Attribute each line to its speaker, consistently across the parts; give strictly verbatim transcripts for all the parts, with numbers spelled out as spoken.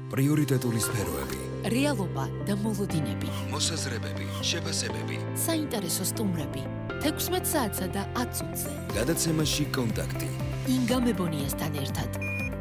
Speaker 1: პრიორიტეტული სფეროები,
Speaker 2: რეალობა და მოლოდინები,
Speaker 1: მოსაზრებები, შეფასებები,
Speaker 2: საინტერესო სტუმრები, თექვსმეტ საათსა და ათ წუთზე.
Speaker 1: გადაცემაში კონტაქტი.
Speaker 2: ინგა მებონიასთან ერთად.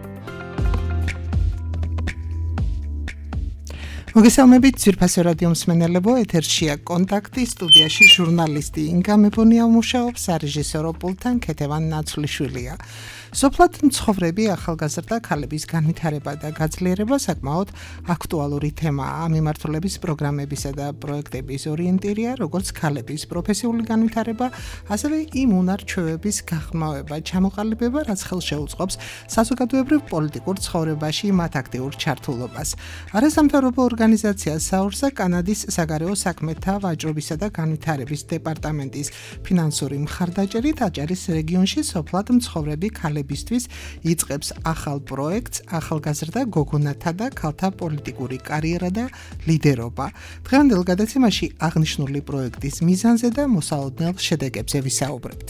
Speaker 3: მოგესალმებით, ძვირფასო რადიო მსმენელებო, ეთერშია კონტაქტი, სტუდიაში ჟურნალისტი ინგა მებონია მუშაობს, სარეჟისორო პულტთან ქეთევან ნაცვლიშვილია. სოფლად მცხოვრები ახალგაზრდა ქალების განვითარება და გაძლიერება საკმაოდ აქტუალური თემაა. ამ მიმართულების პროგრამებისა და პროექტების ორიენტირია როგორც ქალების პროფესიული განვითარება, ასევე იმ უნარ-ჩვევების გახმოვება, ჩამოყალიბება, რაც ხელშეუწყობს საზოგადოებრივ პოლიტიკურ ცხოვრებაში მათ აქტიურ ჩართულობას. არასამთავრობო ორგანიზაცია საურსა კანადის საგარეო საქმეთა ვაჭრობისა და განვითარების დეპარტამენტის ფინანსური მხარდაჭერით აჭარის რეგიონში სოფლად მცხოვრები ქალები ბისთვის იწყებს ახალ პროექტს ახალგაზრდა გოგონათა და ქალთა პოლიტიკური კარიერა და ლიდერობა. დღევანდელ გადაცემაში აღნიშნული პროექტის მიზანზე და მოსალოდნელ შედეგებზე ვისაუბრებთ.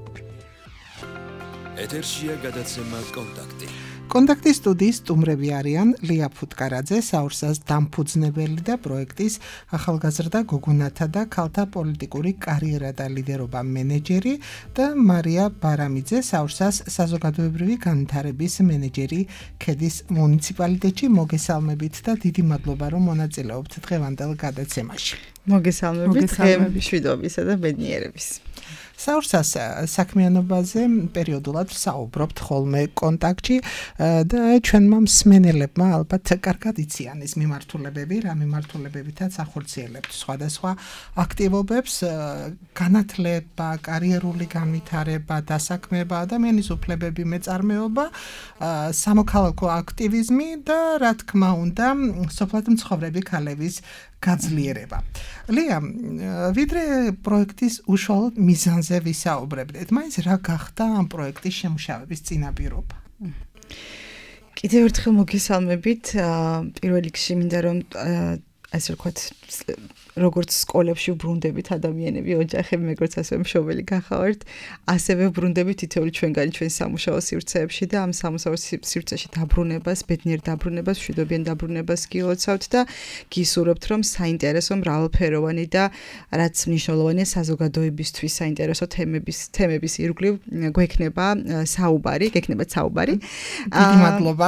Speaker 1: ეთერშია გადაცემა კონტაქტი.
Speaker 3: კონტაქტის სტუდიის სტუმრები არიან ლია ფუტკარაძე, საურსას დამფუძნებელი და პროექტის ახალგაზრდა გოგონათა და ქალთა პოლიტიკური კარიერა და ლიდერობა მენეჯერი და მარია ბარამიძე, საურსას საზოგადოებრივი განვითარების მენეჯერი ქედის მუნიციპალიტეტში. მოგესალმებით და დიდი მადლობა, რომ მონაწილეობთ დღევანდელ გადაცემაში.
Speaker 4: მოგესალმებით, დღე მშვიდობისა და ბედნიერების.
Speaker 3: საურსას საქმიანობაზე პერიოდულად საუბრობთ ხოლმე კონტაქტში და ჩვენმა მსმენელებმა ალბათ კარგად იციან ეს მიმართულებები, რა მიმართულებებითაც ახორციელებთ სხვადასხვა აქტივობებს, განათლება, კარიერული განვითარება, დასაქმება, ადამიანის უფლებები, მეწარმეობა, სამოქალაქო აქტივიზმი და რა თქმა უნდა, სოფლად მცხოვრები ქალების გაძლიერება. ლია, ვიდრე პროექტის უშუალოდ მიზანზე ვისაუბრებდეთ, მაინც რა გახდა ამ პროექტის შემუშავების წინაპირობა?
Speaker 4: კიდევ ერთხელ მოგესალმებით. პირველ რიგში მინდა რომ ასე ვთქვათ, როგორც სკოლებში ვბრუნდებით ადამიანები, ოჯახები, მეგროც ასევე მშობელი გახავართ, ასევე ვბრუნდებით თითოეული ჩვენგანი ჩვენ სამუშაო სივრცეებში და ამ სამუშაო სივრცეში დაბრუნებას, ბედნიერ დაბრუნებას, მშვიდობიან დაბრუნებას გილოცავთ და გისურვებთ, რომ საინტერესო, მრავალფეროვანი და რაც მნიშვნელოვანია საზოგადოებისთვის საინტერესო თემების თემების ირგვლივ გვექნება საუბარი, გექნებათ საუბარი.
Speaker 3: დიდი მადლობა.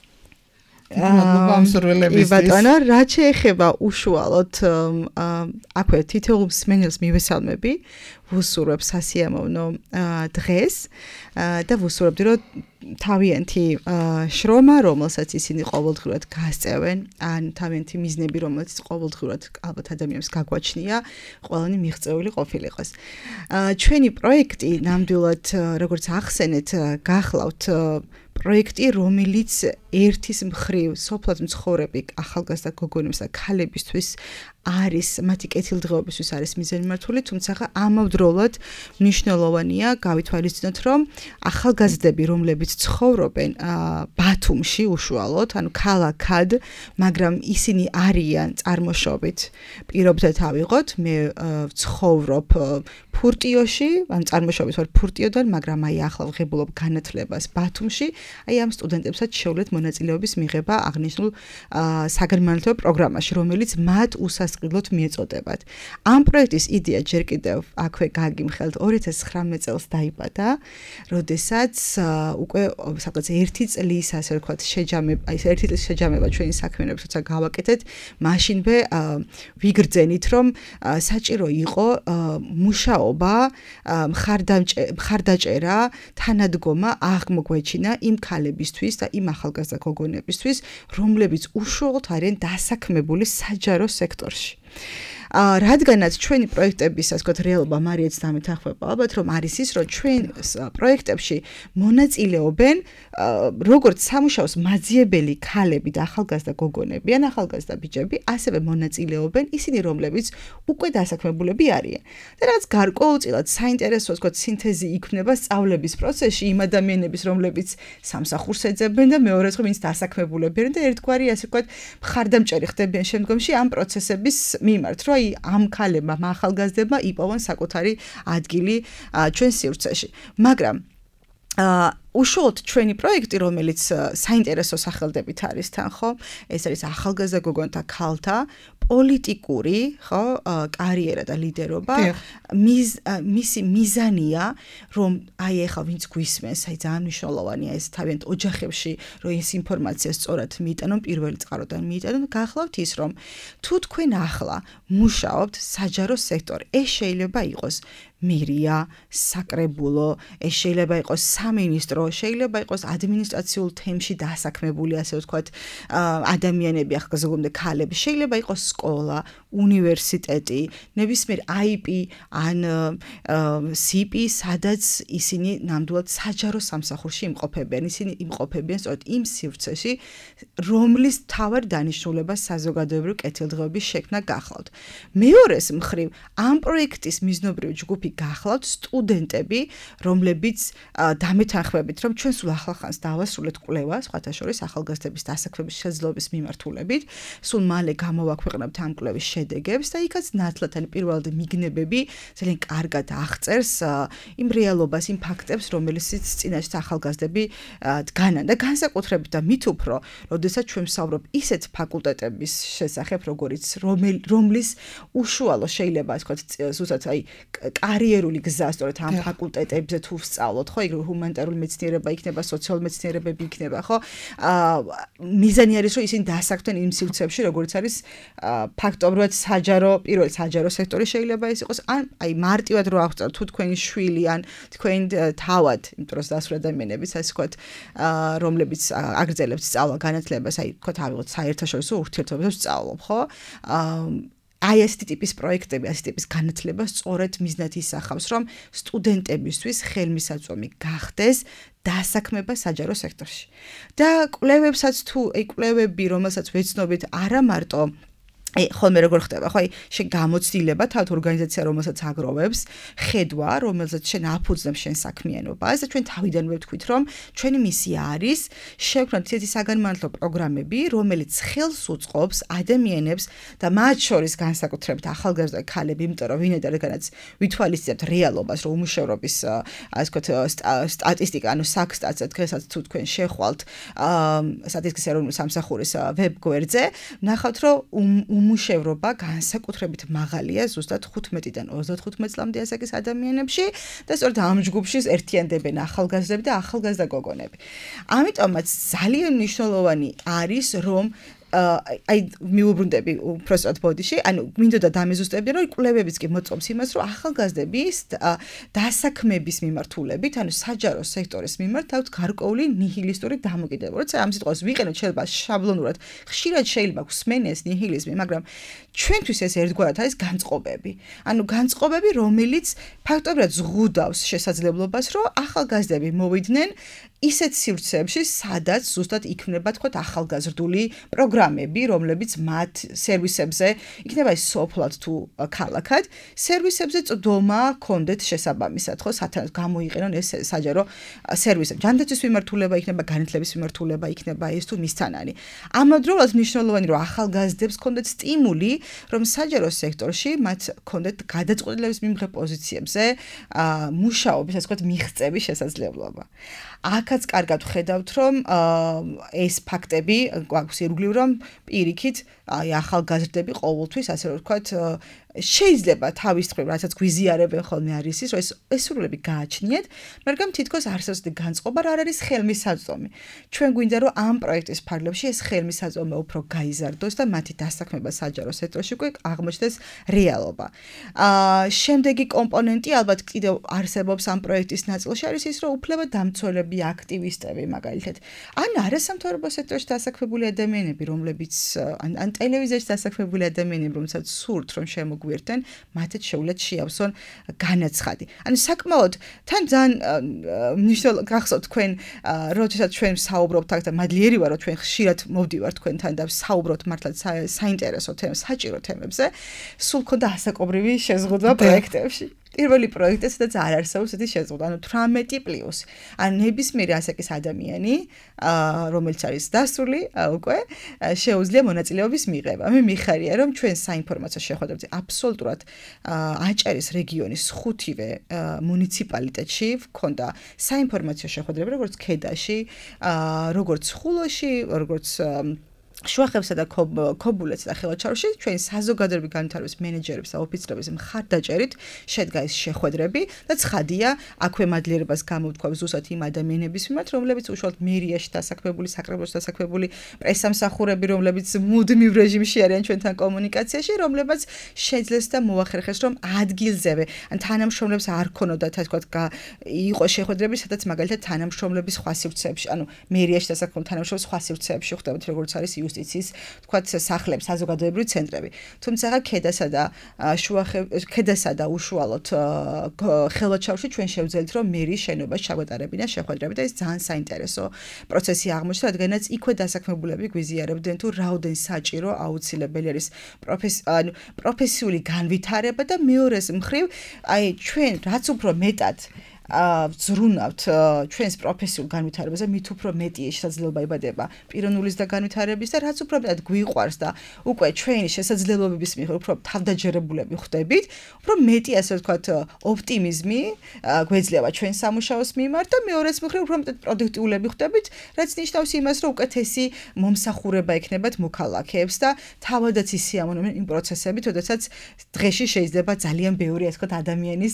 Speaker 4: ბატონო, რაც შეეხება უშუალოდ აქვე თითოეულ მსმენელს მივესალმები, ვუსურვებ სასიამოვნო დღეს და ვუსურვებდი, რომ თავიანთი შრომა, რომელსაც ისინი ყოველდღურად გასწევენ, ან თავიანთი მიზნები, რომელიც ყოველდღურად ალბათ ადამიანებს გაგვაჩნია, ყველანი მიღწეული ყოფილიყოს. ჩვენი პროექტი ნამდვილად, როგორც ახსენეთ, გახლავთ პროექტი, რომელიც ერთის მხრივ სოფლად მცხოვრები ახალგაზრდა გოგონებს და ქალებისთვის არის, მათი კეთილდღეობისთვის არის მიზანმიმართული, თუმცა ამავდროულად მნიშვნელოვანია გავითვალისწინოთ, რომ ახალგაზრდები, რომლებიც ცხოვრობენ ბათუმში უშუალოდ, ანუ ქალაქად, მაგრამ ისინი არიან წარმოშობით, პირობითად ავიღოთ, მე ვცხოვრობ ფურტიოში, ან წარმოშობით ვარ ფურტიოდან, მაგრამ აი ახლა ვღებულობ განათლებას ბათუმში, აი ამ სტუდენტებსაც შეუძლიათ მონაწილეობის მიღება აღნიშნულ საგანმანათლებლო პროგრამაში, რომელიც მათ უსასყიდლოდ მიეწოდებათ. ამ პროექტის იდეა ჯერ კიდევ აქვე გაგიმხელთ ორი ათას ცხრამეტ წელს დაიბადა, როდესაც უკვე სადღაც ერთი წლის ასე ვთქვათ შეჯამება, აი ერთი წლის შეჯამება ჩვენი საქმიანობის როცა გავაკეთეთ, მაშინვე ვიგრძენით, რომ საჭირო იყო მუშაობა, მხარდაჭერა, თანადგომა აღმოგვეჩინა იმ ქალებისთვის და იმ ახალგაზრდა გოგონებისთვის, რომლებიც უშუალოდ არიან დასაქმებული საჯარო სექტორში. რადგანაც ჩვენი პროექტების, ასე ვთქვათ, რეალობა მარიაც დამეთანხმება, ალბათ რომ არის ის, რომ ჩვენ პროექტებში მონაწილეობენ როგორც სამუშაოს მაძიებელი ქალები და ახალგაზრდა გოგონები ან ახალგაზრდა ბიჭები, ასევე მონაწილეობენ ისინი, რომლებიც უკვე დასაქმებულები არიან. და რაც გარკვეულწილად საინტერესო, ასე ვთქვათ, სინთეზი იქმნება სწავლების პროცესში იმ ადამიანების, რომლებიც სამსახურს ეძებენ და მეორე რიცხვი ვინც დასაქმებულები არიან და ერთგვარი, ასე ვთქვათ, მხარდამჭერი ხდებიან შემდგომში ამ პროცესების მიმართ, რომ აი ამ ქალებმა, ახალგაზრდებმა იპოვონ საკუთარი ადგილი ჩვენ სივრცეში. მაგრამ უშუალოდ ჩვენი პროექტი, რომელიც საინტერესო სახელდებით არის თან, ხო? ეს არის ახალგაზრდა გოგონთა ქალთა პოლიტიკური, ხო, კარიერა და ლიდერობა. მის მისი მიზანია, რომ აი ახლა ვინც გვისმენს, აი ძალიან მნიშვნელოვანია ეს თავიანთ ოჯახებში, რომ ეს ინფორმაცია სწორად მიიტანონ პირველი წყაროდან მიიტანონ, გახლავთ ის, რომ თუ თქვენ ახლა მუშაობთ საჯარო სექტორ, ეს შეიძლება იყოს მერია, საკრებულო, ეს შეიძლება იყოს სამინისტრო, შეიძლება იყოს ადმინისტრაციულ თემში დასაქმებული, ასე ვთქვათ, ადამიანები, ახალგაზრდობამდე ქალები, შეიძლება იყოს სკოლა, უნივერსიტეტი, ნებისმიერ აი პი ან სი პი, სადაც ისინი ნამდვილად საჯარო სამსახურში იმყოფებიან, ისინი იმყოფებიან სწორედ იმ სივრცეში, რომლის მთავარ დანიშნულებას საზოგადოებრივი კეთილდღეობის შექმნა გახლავთ. მეორეს მხრივ, ამ პროექტის მიზნობრივი ჯგუფი გახლავთ სტუდენტები, რომლებიც დამეთანხმებით, რომ ჩვენ სულ ახლახანს დავასრულეთ კვლევა, სხვათა შორის ახალგაზრდების დასაქმების შესაძლებლობის მიმართულებით, სულ მალე გამოვაქვეყნებთ ამ კვლევის შედეგებს და იქაც ნათლად ან პირველად მიგნებები ძალიან კარგად აღწერს იმ რეალობას, იმ ფაქტებს, რომელსაც წინაშე ახალგაზრდები დგანან და განსაკუთრებით და მით უფრო, როდესაც ჩვენ ვსაუბრობ ისეთ ფაკულტეტების შესახებ, როგორიც რომლის უშუალო შეიძლება ვთქვათ, ზუსტად აი კარიერული გზა სწორედ ამ ფაკულტეტებზე თუ ვსწავლოთ, ხო, იგივე ჰუმანიტარული მეცნიერება იქნება, სოციალური მეცნიერებები იქნება, ხო? მიზანი არის, რომ ისინი დასაქმდნენ იმ სივრცეებში, როგორც არის ფაქტობრივად საჯარო, პირველ საჯარო სექტორი შეიძლება ის იყოს, ან აი მარტივად რო აღწეროთ, თუ თქვენი შვილი ან თქვენ თავად, იმიტომ რომ დასავლ ადამიანებიც ასე ვთქვათ, რომლებიც აგრძელებთ სწავლა განათლებას, აი ვთქვათ, ავიღოთ საერთაშორისო ურთიერთობებს ვსწავლობ, ხო? აი ეს ტიპის პროექტები, ეს ტიპის განათლება სწორედ მიზნად ისახავს, რომ სტუდენტებისთვის ხელმისაწვდომი გახდეს დასაქმება საჯარო სექტორში. და კვლევებსაც თუ, აი კვლევები, რომელსაც ვეცნობით, არა მარტო აი ხოლმე როგორ ხდება, ხო, აი შენ გამოცდილება თავთ ორგანიზაცია, რომელსაც აგროვებს, ხედვა, რომელსაც შენ აფუძნებ შენ საქმიანობას და ჩვენ თავიდანვე ვთქვით, რომ ჩვენი მისია არის შევქმნათ ისეთი საგანმანათლებლო პროგრამები, რომელიც ხელს უწყობს ადამიანებს და მათ შორის განსაკუთრებით ახალგაზრდა ქალები, იმიტომ რომ ვინაიდან რადგანაც ვითვალისწინებთ რეალობას, რომ უმუშევრობის ასე ვთქვათ სტატისტიკა, ანუ საქსტატსა დღესაც თუ თქვენ შეხვალთ სტატისტიკის ეროვნული სამსახურის ვებ გვერდზე, ნახავთ, რომ უმუშევრობა განსაკუთრებით მაღალია ზუსტად ხუთმეტიდან ოცდათხუთმეტ წლამდე ასაკის ადამიანებში და სწორედ ამ ჯგუფში ერთიანდებენ ახალგაზრდები და ახალგაზრდა გოგონები. ამიტომაც ძალიან მნიშვნელოვანი არის, რომ აი მიუბრუნდები უბრალოდ ბოდიში, ანუ მინდოდა დამეზუსტებდი, რომ კვლევებიც კი მოწმობს იმას, რომ ახალგაზრდების დასაქმების მიმართულებით, ანუ საჯარო სექტორის მიმართ აქვს გარკვეული ნიჰილისტური დამოკიდებულება. როცა ამ სიტყვას ვიყენოთ, შეიძლება შაბლონურად, ხშირად შეიძლება გვსმენეს ნიჰილიზმი, მაგრამ ჩვენთვის ეს ერთგვარად არის განწყობები. ანუ განწყობები, რომელიც ფაქტობრივად ზღუდავს შესაძლებლობას, რომ ახალგაზრდები მოვიდნენ ისეთ სივრცეებში, სადაც ზუსტად იქმნება, თქვათ, ახალგაზრდული პროგრამები, რომლებიც მათ სერვისებზე, იქნება ის სოფლად თუ ქალაქად, სერვისებზე წვდომა ჰქონდეთ შესაბამისად, ხო, სათანადო გამოიყენონ ეს საჯარო სერვისები. ჯანდაცვის მიმართულება იქნება, განათლების მიმართულება იქნება ეს თუ მისთანანი. ამავდროულად მნიშვნელოვანი, რომ ახალგაზრდებს ჰქონდეთ სტიმული, რომ საჯარო სექტორში მათ ჰქონდეთ გადაწყვეტილების მიმღებ პოზიციებზე მუშაობის, ასე ვთქვათ, მიღწევის შესაძლებლობა. აქაც კარგად ვხედავთ, რომ ეს ფაქტები გვაქვს ირგვლივ, რომ პირიქით აი ახალგაზრდები ყოველთვის, ასე ვთქვათ, შეიძლება თავის მხრივ, რასაც გვიზიარებენ ხოლმე არის ის, რომ ეს ესრულები გააჩნიეთ, მაგრამ თითქოს არსებობს განწყობა, რა არის ხელმისაწვდომი. ჩვენ გვინდა, რომ ამ პროექტის ფარგლებში ეს ხელმისაწვდომი უფრო გაიზარდოს და მათი დასაქმება საჯარო სექტორში უკვე აღმოჩნდეს რეალობა. აა შემდეგი კომპონენტი ალბათ კიდევ არსებობს ამ პროექტის ნაწილში არის ის, რომ უფლებადამცველები, აქტივისტები, მაგალითად, ან არასამთავრობო სექტორში დასაქმებული ადამიანები, რომლებიც ან ან ტელევიზიაში დასაქმებული ადამიანები, რომელსაც სურთ, რომ შემოგვიერთდნენ, მათაც შეუძლათ შეავსონ განაცხადი. ანუ საკმაოდ თან ძალიან მნიშვნელოვანი გახსოვთ თქვენ, როდესაც ჩვენ საუბრობთ აქ და მადლიერი ვარ, რომ ჩვენ ხშირად მოვდივართ თქვენთან და საუბრობთ მართლაც საინტერესო თემებს, საჭირო თემებზე, სულ ქონდა ასაკობრივი შეზღუდვა პროექტებში. პირველი პროექტი, სადაც არ არსებობს ესეთი შეზღუდვა, ანუ თვრამეტი პლუს. ან ნებისმიერი ასაკის ადამიანი, რომელიც არის დასრული უკვე, შეუძლია მონაწილეობის მიღება. მე მიხარია, რომ ჩვენ საინფორმაციო შეხვედრებზე აბსოლუტურად აჭარის რეგიონის ხუთივე მუნიციპალიტეტში ვქონდა საინფორმაციო შეხვედრები, როგორც ქედაში, როგორც ხულოში, როგორც შუახევსა და ქობულეთსა და ხელვაჩაურში ჩვენ საზოგადოებრივი განვითარების მენეჯერებს და ოფიცრების მხარდაჭერით შედგა ეს შეხვედრები და ცხადია აქვე მადლიერებას გამოვთქვა ზუსტად იმ ადამიანების მიმართ რომლებიც უშუალოდ მერიაში დასაქმებული საკრებულოში დასაქმებული პრესამსახურები რომლებიც მუდმივ რეჟიმში არიან ჩვენთან კომუნიკაციაში რომლებიც შეძლეს და მოახერხეს რომ ადგილზევე ან თანამშრომლებს არ ქონოდათ ასე ვთქვათ იყო შეხვედრები სადაც მაგალითად თანამშრომლების სხვა სივრცეებში ანუ მერიაში დასაქმებული თანამშრომლების სხვა სივრცეებში ხვდებათ როგორც არის იუსტიციის თქვათ სახლები, საზოგადოებრივი ცენტრები. თუმცა ქედასა და შუახევ ქედასა და უშუალოდ ხელვაჩაურში ჩვენ შევძელით რომ მერის შენობას ჩაგვეტარებინა შეხვედრები და ეს ძალიან საინტერესო პროცესი აღმოჩნდა, რადგანაც იქვე დასაქმებულები გვიზიარებდნენ თუ რაოდენ საჭირო აუცილებელი არის პროფესიული განვითარება და მეორეს მხრივ აი ჩვენ რაც უფრო მეტად ვზრუნავთ ჩვენს პროფესიულ განვითარებაზე, მით უფრო მეტი შესაძლებლობა იბადება პიროვნულის და განვითარების და რაც უფრო მეტად გვიყვარს და უკვე ჩვენი შესაძლებლობების მიხედვით უფრო თავდაჯერებულები ხდებით, უფრო მეტი ასე ვთქვათ ოპტიმიზმი გვეძლევა ჩვენ სამუშაოს მიმართ და მეორეს მხრივ უფრო მეტად პროდუქტიულები ხდებით, რაც ნიშნავს იმას, რომ უკეთესი მომსახურება ექნებათ მოქალაქეებს და თავადაც ისიამოვნებენ იმ პროცესებით, როდესაც დღეში შეიძლება ძალიან ბევრი ასე ვთქვათ ადამიანის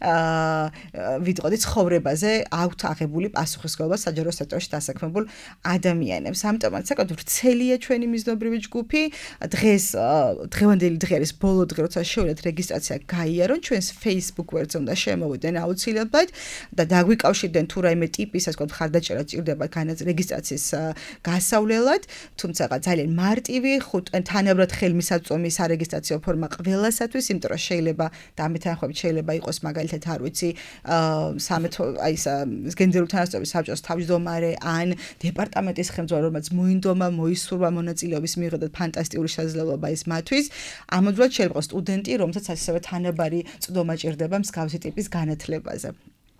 Speaker 4: ვიტყოდი ცხოვრებაზე აქვთ აღებული პასუხისმგებლობა საჯარო სექტორში დასაქმებულ ადამიანებს. ამიტომაც საკმაოდ ვრცელია ჩვენი მიზნობრივი ჯგუფი. დღეს დღევანდელი დღე არის ბოლო დღე, როცა შეუძლიათ რეგისტრაცია გაიარონ ჩვენს Facebook გვერდზე უნდა შემოვიდნენ აუცილებლად და დაგვიკავშირდნენ თუ რაიმე ტიპის ასე ვთქვათ მხარდაჭერა ჭირდება განაც რეგისტრაციის გასავლელად, თუმცა ძალიან მარტივი, თანაბრად ხელმისაწვდომი სარეგისტრაციო ფორმა ყველასათვის, იმიტომ რომ შეიძლება და ამით თანხმობით შეიძლება იყოს მაგალითად არ ვიცი სამეთო აი ეს გენდერული თანასწორობის საბჭოს თავმჯდომარე ან დეპარტამენტის ხელმძღვანელი რომელიც მოინდომა მოისურვა მონაწილეობის მიიღოთ ფანტასტიკური შესაძლებლობა ის მათთვის ამოდროულად შეიძლება სტუდენტი რომელსაც ასევე თანაბარი წვდომა ჭირდება მსგავსი ტიპის განათლებაზე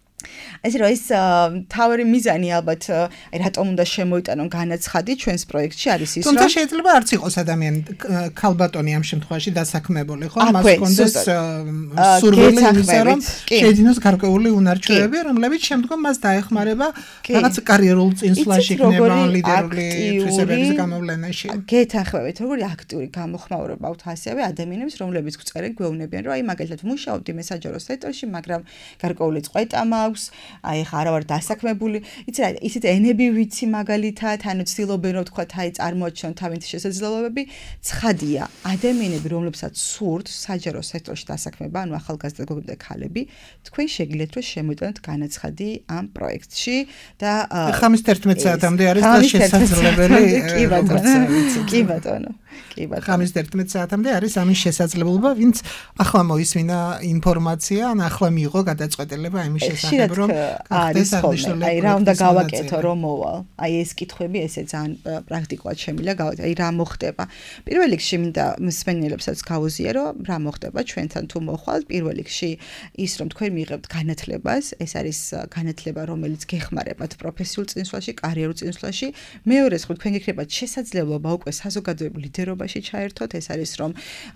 Speaker 4: ესე რომ ეს თავი მიზანი ალბათ აი რატომ უნდა შემოიტანონ განაცხადი ჩვენს პროექტში არის ის რომ
Speaker 3: თუმცა შეიძლება არც იყოს ადამიანი ქალბატონი ამ შემთხვევაში დასაქმებული ხო მას კონდეს სურვილი იმისა რომ შეძინოს გარკვეული უნარჩვევები რომლებიც შემდგომ მას დაეხმარება რაღაც კარიერულ წინსვლაში იქნება ლიდერული თვისებების გამოვლენაში
Speaker 4: გეთანხმებით როგორი აქტიური გამოხმაურება აქვთ ასევე ადამიანებს რომლებიც გვწერენ გვეუბნებიან რომ აი მაგალითად ვმუშაობდი მესაჯარო სექტორში მაგრამ გარკვეული წყვეტა აი ხა არა ვარ დასაქმებული იცი რა ისეთ ენები ვიცი მაგალითად ანუ ცდილობენ რომ თქვა აი წარმოაჩინონ თავიანთი შესაძლებლობები ცხადია ადამიანები რომლებსაც სურთ საჯარო სექტორში დასაქმება ანუ ახალგაზრდა გოგონები და ქალები თქვენ შეგიძლიათ რომ შემოიტანოთ განაცხადი ამ პროექტში და
Speaker 3: ხამის თერთმეტ საათამდე არის და შესაძლებელი
Speaker 4: კი ბატონო კი ბატონო კი ბატონო
Speaker 3: ხამის თერთმეტ საათამდე არის ამის შესაძლებლობა ვინც ახლა მოისმინა ინფორმაცია ან ახლა მიიღო გადაწყვეტილება იმის შესახებ რომ
Speaker 4: არის ხოლმე აი რა უნდა გავაკეთო რომ მოვალ აი ეს კითხვები ესე ძალიან პრაქტიკულად შემიძლია გავაკეთო აი რა მოხდება პირველ რიგში მინდა მსმენელებსაც გავუზიარო რა მოხდება ჩვენთან თუ მოხვალთ პირველ რიგში ის რომ თქვენ მიიღებთ განათლებას ეს არის განათლება რომელიც გეხმარებათ პროფესიულ წინსვლაში კარიერულ წინსვლაში მეორე მხრივ თქვენ გეკრებათ შესაძლებლობა უკვე საზოგადოებრივ ლიდერობაში ჩაერთოთ ეს არის რომ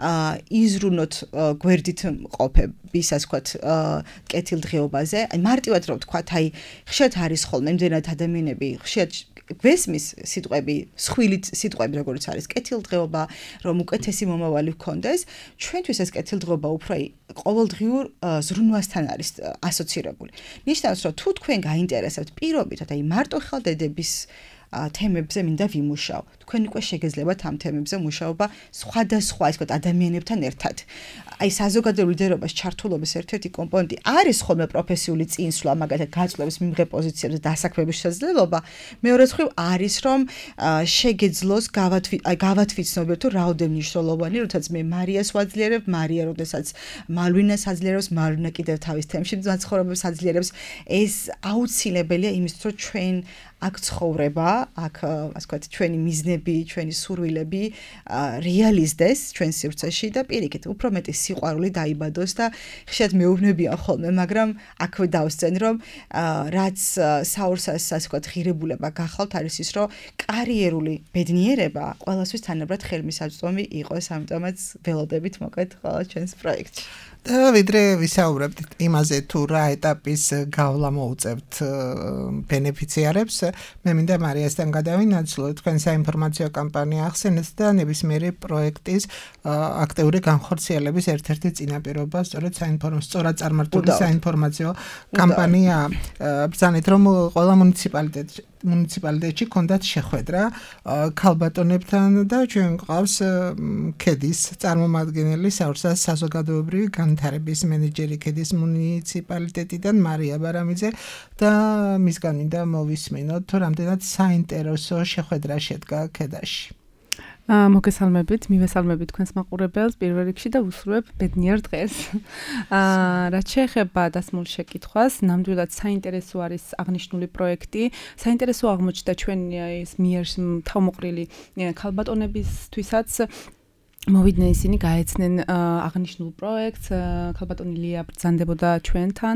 Speaker 4: იზრუნოთ გვერდით ყოფების ასე ვთქვათ კეთილდღეობაზე აი მარტივად რომ ვთქვათ აი ხშირად არის ხოლმე იმდენად ადამიანები ხშირად გვესმის სიტყვები სხვილი სიტყვები როგორც არის კეთილდღეობა რომ უკეთესი მომავალი გქონდეს ჩვენთვის ეს კეთილდღეობა უფრო აი ყოველდღიურ ზრუნვასთან არის ასოცირებული ნიშნავს რომ თუ თქვენ გაინტერესებთ პირობითად აი მარტო ხელდედების თემებზე მინდა ვიმუშაო. თქვენ უკვე შეგეძლებათ ამ თემებზე მუშაობა სხვადასხვა ისე ვთქვათ ადამიანებთან ერთად. აი საზოგადოებრივ ლიდერობას ჩართულობის ერთ-ერთი კომპონენტი არის ხოლმე პროფესიული წინსვლა, მაგალითად გაწვევის მიმღებ პოზიციებზე დასაქმების შესაძლებლობა. მეორე მხრივ არის რომ შეგეძლოს გავათვიცნობოთ თუ რაოდენ მნიშვნელოვანი, როდესაც მე მარიას ვაძლიერებ, მარია როდესაც მალვინას აძლიერებს, მალვინა კიდევ თავის თემში მაცხოვრებებს აძლიერებს. ეს აუცილებელია იმისთვის, რომ ჩვენ აქ ცხოვრება, აქ ასე ვთქვათ, ჩვენი მიზნები, ჩვენი სურვილები რეალიზდეს ჩვენ სივრცეში და პირიქით, უფრო მეტი სიყვარული დაიბადოს და ხშირად მეუბნებიან ხოლმე, მაგრამ აქვე დავსწენ, რომ რაც საურსას ასე ვთქვათ, ღირებულება გახლავთ არის ის, რომ კარიერული ბედნიერება ყველასთვის თანაბრად ხელმისაწვდომი იყოს, ამიტომაც ველოდებით მოკეთ ყველა ჩვენს პროექტში.
Speaker 3: და ვიდრე ვისაუბრებთ იმაზე თუ რა ეტაპის გავლა მოუწევთ ბენეფიციარებს, მე მინდა მარიასთან გადავინაცვლო, თქვენ საინფორმაციო კამპანია ახსენეთ და ნებისმიერი პროექტის აქტიური განხორციელების ერთ-ერთი წინაპირობა სწორედ საინფორმაციო, სწორად წარმართული საინფორმაციო კამპანია. ბრძანეთ, რომ ყველა მუნიციპალიტეტში მუნიციპალიტეტში კონდათ შეხვედრა ქალბატონებთან და ჩვენ გვყავს ქედის წარმომადგენელი საურსას საზოგადოებრივი განვითარების მენეჯერი ქედის მუნიციპალიტეტიდან მარია ბარამიძე და მისგან მინდა მოვისმინოთ თუ რამდენად საინტერესო შეხვედრა შედგა ქედაში.
Speaker 5: მოგესალმებით, მივესალმებით თქვენს მაყურებელს პირველ რიგში და ვუსურვებ ბედნიერ დღეს. რაც შეეხება დასმულ შეკითხვას, ნამდვილად საინტერესო არის აღნიშნული პროექტი. საინტერესო აღმოჩნდა ჩვენი მიერ თავმოყრილი ქალბატონებისთვისაც. მოვიდნენ ისინი გაეცნენ აღნიშნულ პროექტს, ქალბატონი ლია ბრძანდებოდა ჩვენთან.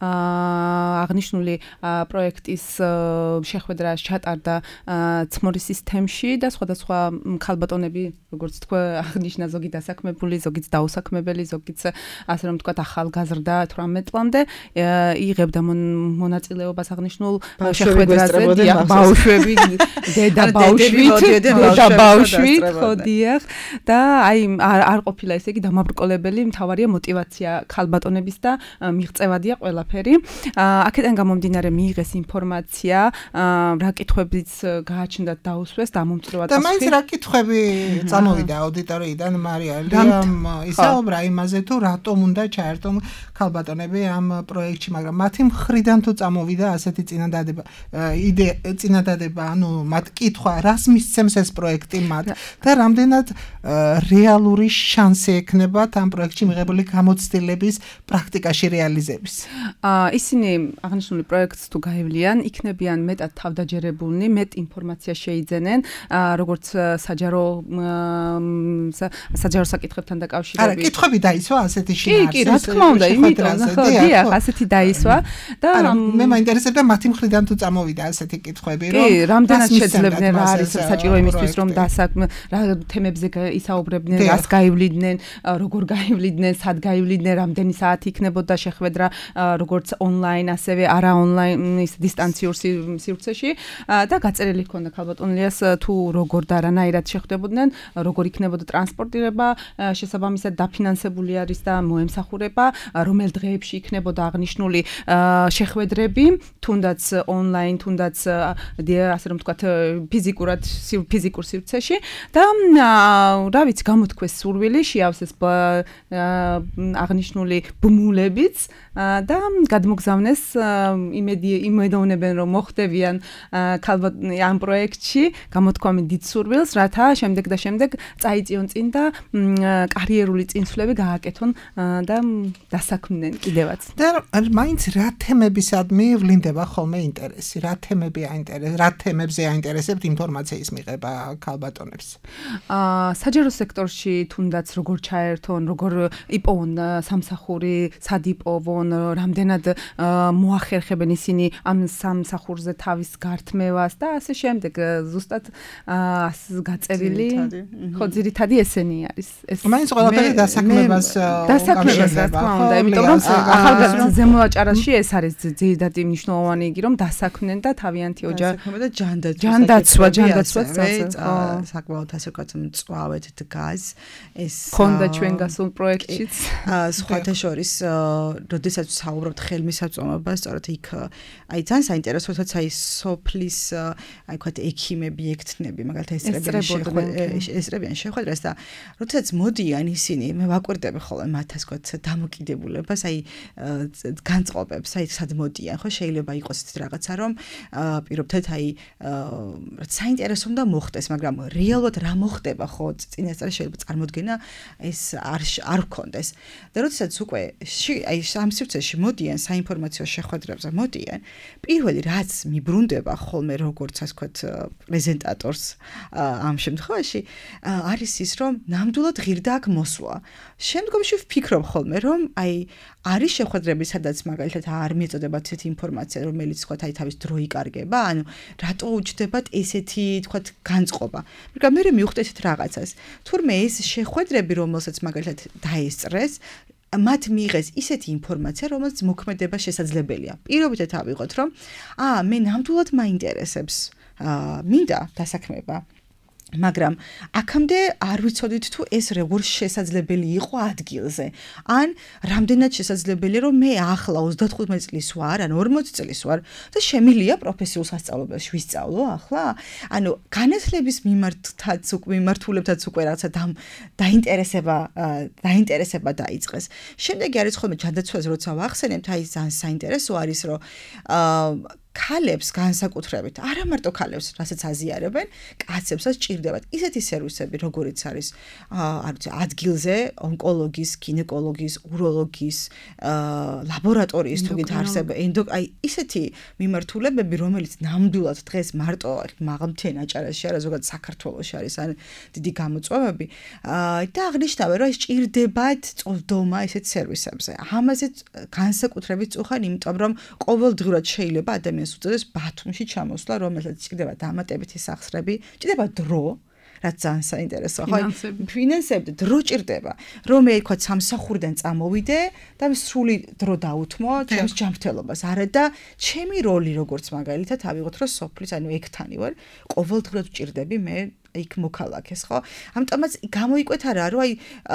Speaker 5: აღნიშნული პროექტის შეხვედრა ჩატარდა ცმორის სისტემში და სხვადასხვა ქალბატონები, როგორც თქვა, აღნიშნა ზოგი დასაქმებული, ზოგიც დაუსაქმებელი, ზოგიც ასე რომ თქვა ახალგაზრდა თვრამეტ წლამდე იღებდა მონაწილეობას აღნიშნულ შეხვედრაზე, დიახ, ბავშვები, დედა ბავშვით, დედა ბავშვით, ხო დიახ და აი არ არ ყოფილა ესე იგი დამაბრკოლებელი, მთავარია мотиваცია ქალბატონების და მიღწევადია ყველაფერი. აქედან გამომდინარე მიიღეს ინფორმაცია, რა კითხვებიც გააჩნდათ დაუსვეს და მომწროა
Speaker 3: და მაინც რა კითხვები წამოვიდა აუდიტორიიდან მარია ლიამ ისაუბრა იმაზე თუ რატომ უნდა ჩაერთონ ქალბატონები ამ პროექტში, მაგრამ მათი მხრიდან თუ წამოვიდა ასეთი წინადადება, იდეა წინადადება, ანუ მათ კითხვა, რას მისცემს ეს პროექტი მათ და რამდენად რეალური შანსი ექნებათ ამ პროექტში მიღებული გამოცდილების პრაქტიკაში რეალიზების.
Speaker 5: ისინი აღნიშნული პროექტს თუ გაევლიან, იქნებიან მეტად თავდაჯერებულნი, მეტ ინფორმაცია შეიძენენ, როგორც საჯარო საჯარო საკითხებთან დაკავშირებით.
Speaker 3: არა, კითხვები დაისვა ასეთი შინაარსი.
Speaker 5: კი, კი, რა თქმა უნდა, იმიტომ, ხო, დიახ, ასეთი დაისვა და
Speaker 3: მე მაინტერესებდა მათი მხრიდან თუ წამოვიდა ასეთი კითხვები, რომ
Speaker 5: კი, რამდენად შეძლებდნენ რა არის საჭირო იმისთვის, რომ დასაქმ რა თემებზე ისაუბრებდნენ, რას გაივლიდნენ, როგორ გაივლიდნენ, სად გაივლიდნენ, რამდენი საათი იქნებოდა შეხვედრა, როგორც ონლაინ, ასევე არა ონლაინ ის დისტანციურ სივრცეში და გაწერილი ჰქონდა ქალბატონ ლიას თუ როგორ და რანაირად შეხვდებოდნენ, როგორ იქნებოდა ტრანსპორტირება, შესაბამისად დაფინანსებული არის და მოემსახურება, რომელ დღეებში იქნებოდა აღნიშნული შეხვედრები, თუნდაც ონლაინ, თუნდაც ასე რომ ვთქვათ, ფიზიკურად ფიზიკურ სივრცეში და რა ვიცი, გამოთქვეს სურვილი, შეავსეს აღნიშნული ბმულებიც და გადმოგზავნეს იმედი იმედოვნებენ, რომ მოხდებიან ქალბატონი ამ პროექტში, გამოთქვამენ დიდ სურვილს, რათა შემდეგ და შემდეგ წაიწიონ წინ და კარიერული წინსვლები გააკეთონ და დასაქმნენ კიდევაც.
Speaker 3: და მაინც რა თემებისადმი ვლინდება ხოლმე ინტერესი, რა თემები აინტერესებთ, რა თემებზე აინტერესებთ ინფორმაციის მიღება ქალბატონებს?
Speaker 5: აა საჯარო სექტორში თუნდაც როგორ ჩაერთონ, როგორ იპოვონ სამსახური, სად იპოვონ, რამდენად მოახერხებენ ისინი ამ სამსახურზე თავის გართმევას და ასე შემდეგ. ზუსტად გაწერილი, ხო, ძირითადი ესენი არის. ეს
Speaker 3: მაინც ყველაფერი დასაქმებას
Speaker 5: დასაქმებას რა თქმა უნდა, იმიტომ რომ ახალგაზრდა ზემოაჭარაში ეს არის ძირითადი მნიშვნელოვანი იგი, რომ დასაქმნენ და თავიანთი ოჯახი
Speaker 4: და ჯანდაცვა,
Speaker 5: ჯანდაცვა, ჯანდაცვა
Speaker 4: საკმაოდ ასე ვთქვათ, მწვავედ დგას ეს
Speaker 5: ქონდა ჩვენ გასულ პროექტშიც.
Speaker 4: სხვათა შორის, როდესაც საუბრობთ ხელმისაწვდომობას, სწორედ იქ აი ძალიან საინტერესო, თორსა აი სოფლის აი ვთქვათ ექიმები, ექთნები, მაგალითად ესწრებიან შეხვედრას და როდესაც მოდიან ისინი, მე ვაკვირდები ხოლმე მათ ასე ვთქვათ დამოკიდებულებას, აი განწყობებს, აი სად მოდიან, ხო, შეიძლება იყოს ის რაღაცა, რომ პირობთეთ აი საინტერესო უნდა მოხდეს, მაგრამ რეალურად რა მოხდება, ხო, წინასწარ და შეიძლება წარმოდგენა ეს არ არ გქონდეს. და როდესაც უკვე აი ამ სივრცეში მოდიან საინფორმაციო შეხვედრებზე მოდიან, პირველი რაც მიბრუნდება ხოლმე როგორც ასე ვთქვათ პრეზენტატორს ამ შემთხვევაში არის ის რომ ნამდვილად ღირდა აქ მოსვლა. შემდგომში ვფიქრობ ხოლმე რომ აი არის შეხვედრები სადაც მაგალითად არ მიეწოდებათ ესეთი ინფორმაცია რომელიც ვთქვათ აი თავის დრო იკარგება, ანუ რატო უჩნდებათ ესეთი ვთქვათ განწყობა. მაგრამ მე მივხვდი ესეთ რაღაცას. თურმე ეს შეხვედრები რომელსაც მაგალითად დაესწრეს მათ მიიღეს ისეთი ინფორმაცია, რომელიც მოქმედება შესაძლებელია. პირობითად ავიღოთ, რომ აა მე ნამდვილად მაინტერესებს აა მინდა დასაქმება. მაგრამ აქამდე არ ვიცოდით თუ ეს როგორ შესაძლებელი იყო ადგილზე. ან რამდენად შესაძლებელია რომ მე ახლა ოცდათხუთმეტი წლის ვარ, ან ორმოცი წლის ვარ და შემიძლია პროფესიულ სასწავლებელში ვისწავლო ახლა? ანუ განათლების მიმართაც უკვე მიმართულებთაც უკვე რაღაცა დაინტერესება დაინტერესება დაიწყეს. შემდეგი არის ხოლმე ჯანდაცვაზე როცა ვახსენებთ, აი ძალიან საინტერესო არის რომ აა ქალებს განსაკუთრებით, არა მარტო ქალებს, რასაც აზიარებენ, კაცებსაც ჭირდებათ ისეთი სერვისები, როგორიც არის, არ ვიცი, ადგილზე ონკოლოგის, გინეკოლოგის, უროლოგის, ლაბორატორიის თუ გით არსება, აი ისეთი მიმართულებები, რომელიც ნამდვილად დღეს მარტო მაღალმთიან აჭარაში არა, ზოგადად საქართველოში არის ან დიდი გამოწვევები და აღნიშნავენ, რომ ეს ჭირდებათ წვდომა ესეთ სერვისებზე. ამაზე განსაკუთრებით წუხან, იმიტომ რომ ყოველდღურად შეიძლება ადამიანს უწოდეს ბათუმში ჩამოსვლა, რომელსაც ჭირდება დამატებითი სახსრები, ჭირდება დრო, რაც ძალიან საინტერესოა. ხო, ფინანსები, დრო ჭირდება. რომ მე თქვა სამსახურიდან წამოვიდე და სრული დრო დაუთმო ჩემს ჯანმრთელობას. არა და ჩემი როლი როგორც მაგალითად ავიღოთ, რომ სოფლის, ანუ ექთანი ვარ, ყოველდღურად ჭირდები მე იქ მოქალაქეს, ხო? ამიტომაც გამოიკვეთა რა, რომ აი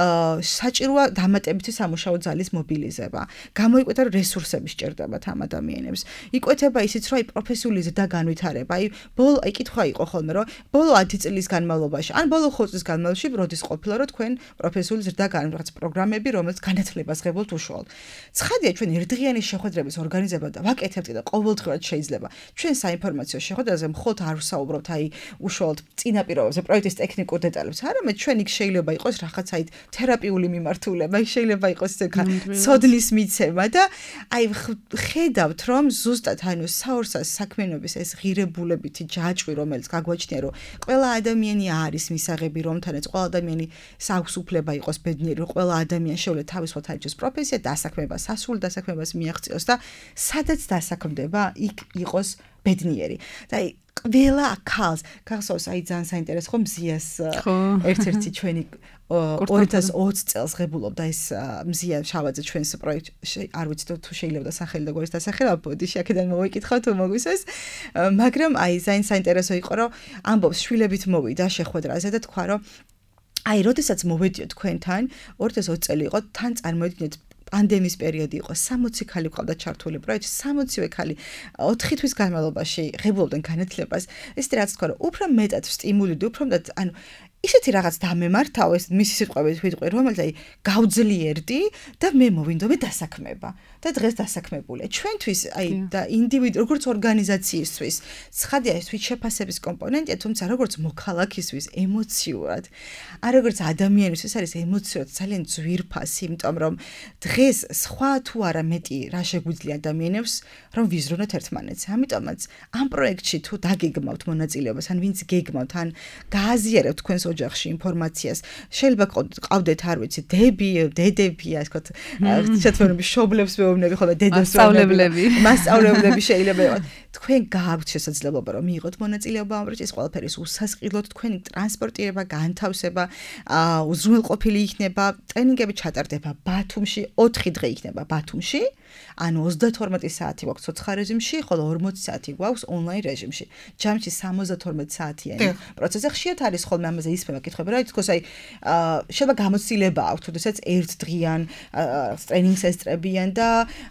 Speaker 4: საჭიროა დამატებითი სამუშაო ძალის მობილიზება. გამოიკვეთა რომ რესურსები სჭირდებათ ამ ადამიანებს. იკვეთება ისიც, რომ აი პროფესიული ზრდა განვითარება. აი ბოლო აი კითხვა იყო ხოლმე, რომ ბოლო ათი წლის განმავლობაში, ან ბოლო ხუთი წლის განმავლობაში როდის ყოფილა, რომ თქვენ პროფესიული ზრდა განვითარებაც პროგრამები, რომელიც განათლებას ღებულთ უშუალოდ. ცხადია, ჩვენ ერთდღიანი შეხვედრების ორგანიზება და ვაკეთებთ და ყოველდღურად შეიძლება. ჩვენ საინფორმაციო შეხვედრაზე მხოლოდ არ ვსაუბრობთ აი უშუალოდ წინაპირ პროექტის ტექნიკურ დეტალებს. არამედ ჩვენ იქ შეიძლება იყოს რაღაც აი თერაპიული მიმართულება, შეიძლება იყოს ცოდნის მიცემა და აი ხედავთ რომ ზუსტად ანუ საორსას საქმიანობის ეს ღირებულებითი ჯაჭვი რომელიც გაგვაჩნია რომ ყველა ადამიანი არის მისაღები რომ თანაც ყველა ადამიანი აქვს უფლება იყოს ბედნიერი, რომ ყველა ადამიანი შეუძლია თავისუფლად აირჩიოს პროფესია, დასაქმება, სასრულ დასაქმებას მიაღწიოს და სადაც დასაქმდება, იქ იყოს ბედნიერი. და აი ყველა ქალს გახსოვს აი ძალიან საინტერესო ხომ მზიას ერთ-ერთი ჩვენი ორი ათას ოცი წელს ღებულობდა ეს მზია შავაძე ჩვენს პროექტში არ ვიცი თუ შეიძლება სახელი და გვარის დასახელება ბოდიში აქედან მოვიკითხავ თუ მოგვისვეს მაგრამ აი ძალიან საინტერესო იყო რომ ამბობს შვილებით მოვიდა შეხვედრაზე და თქვა რომ აი როდესაც მოვედიო თქვენთან ორი ათას ოცი წელი იყო თან წარმოიდგინეთ პანდემიის პერიოდი იყო სამოცი ქალი ყავდა ჩართული პროექტში სამოცივე ქალი ოთხი თვის განმავლობაში ღებულობდნენ განათლებას ეს რაც თქვა რომ უფრო მეტად სტიმული და უფრო მეტად ანუ ისეთი რაღაც დამემართავ ეს მისი სიტყვებით ვიტყვი რომელიც აი გავძლიერდი და მე მოვინდომე დასაქმება და დღეს დასაქმებულია ჩვენთვის აი და ინდივიდი როგორც ორგანიზაციისთვის ცხადია ეს შეფასების კომპონენტია თუმცა როგორც მოქალაქისთვის ემოციურად არ როგორც ადამიანისთვის არის ემოციურად ძალიან ძვირფასი იმიტომ რომ დღეს სხვა თუ არა მეტი რა შეგვიძლია ადამიანებს რომ ვიზრუნოთ ერთმანეთს ამიტომაც ამ პროექტში თუ დაგეგმავთ მონაწილეობას ან ვინც გეგმავთ ან გააზიარებთ თქვენს ოჯახში ინფორმაციას შეიძლება ყავდეთ არ ვიცი დები დედები ასე ვთქვათ შეთქმულების შობლებს მეუბნები ხოლმე დედებს
Speaker 5: მასწავლებლები
Speaker 4: მასწავლებლები შეიძლება თქვენ გააქვთ შესაძლებლობა რომ მიიღოთ მონაწილეობა ამ პროექტის ყველაფერის უსასყიდლოდ თქვენი ტრანსპორტირება განთავსება უზრუნველყოფილი იქნება ტრენინგები ჩატარდება ბათუმში ოთხი დღე იქნება ბათუმში ანუ ოცდათორმეტი საათი გვაქვს ცოცხალ რეჟიმში ხოლო ორმოცი საათი გვაქვს ონლაინ რეჟიმში ჯამში სამოცდათორმეტი საათიანი პროცესი ხშირად არის ხოლმე ამაზე ისმება კითხები რა თქოს აი შეიძლება გამოცდილება აქვს თუნდაც ერთ დღიან ტრენინგს ესწრებიან და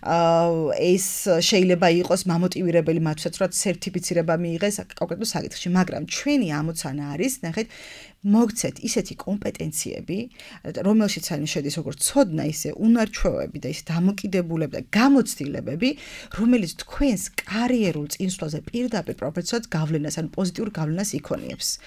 Speaker 4: ეს შეიძლება იყოს მამოტივირებელი მათთვის რომ სერტიფიცირება მიიღეს კონკრეტულ საკითხში მაგრამ ჩვენი ამოცანა არის ნახეთ მოგცეთ ისეთი კომპეტენციები, რომელშიც არის შედის როგორც ცოდნა, ისე უნარჩვევები და ის დამოკიდებულება და გამოცდილებები, რომელიც თქვენს კარიერულ წინსვლაზე პირდაპირ პროფესიულად გავლენას ან პოზიტიურ გავლენას იქონიებს.